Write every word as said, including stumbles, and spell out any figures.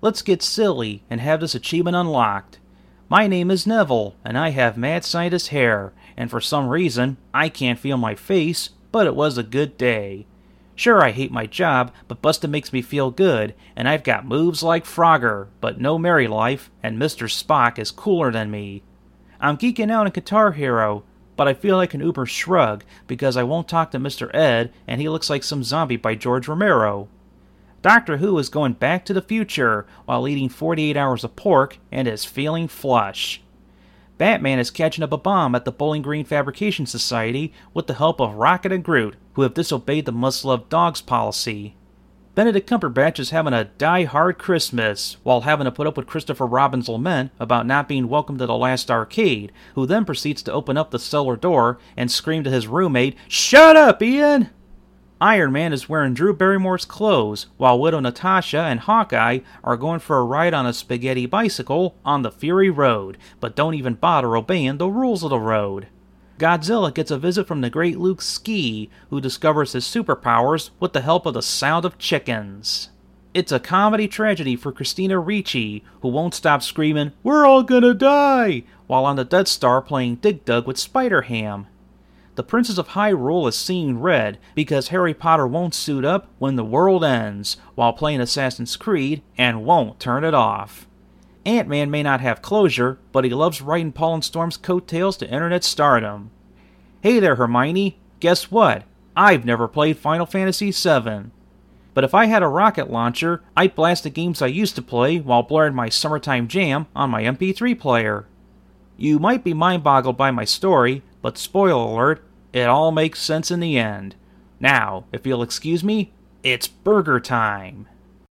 Let's get silly and have this achievement unlocked. My name is Neville, and I have mad scientist hair, and for some reason, I can't feel my face, but it was a good day. Sure, I hate my job, but bustin' makes me feel good, and I've got moves like Frogger, but no merry life, and Mister Spock is cooler than me. I'm geeking out in Guitar Hero, but I feel like an Uber shrug because I won't talk to Mister Ed, and he looks like some zombie by George Romero. Doctor Who is going back to the future while eating forty-eight hours of pork and is feeling flush. Batman is catching up a bomb at the Bowling Green Fabrication Society with the help of Rocket and Groot, who have disobeyed the must-love dogs policy. Benedict Cumberbatch is having a die-hard Christmas while having to put up with Christopher Robin's lament about not being welcome to the last arcade, who then proceeds to open up the cellar door and scream to his roommate, "Shut up, Ian!" Iron Man is wearing Drew Barrymore's clothes, while Widow Natasha and Hawkeye are going for a ride on a spaghetti bicycle on the Fury Road, but don't even bother obeying the rules of the road. Godzilla gets a visit from the great Luke Ski, who discovers his superpowers with the help of the sound of chickens. It's a comedy tragedy for Christina Ricci, who won't stop screaming, "We're all gonna die!" while on the Death Star playing Dig Dug with Spider-Ham. The Princess of Hyrule is seeing red because Harry Potter won't suit up when the world ends while playing Assassin's Creed and won't turn it off. Ant-Man may not have closure, but he loves riding Paul and Storm's coattails to internet stardom. Hey there, Hermione. Guess what? I've never played Final Fantasy seven. But if I had a rocket launcher, I'd blast the games I used to play while blaring my summertime jam on my M P three player. You might be mind-boggled by my story, but spoiler alert, it all makes sense in the end. Now, if you'll excuse me, it's burger time.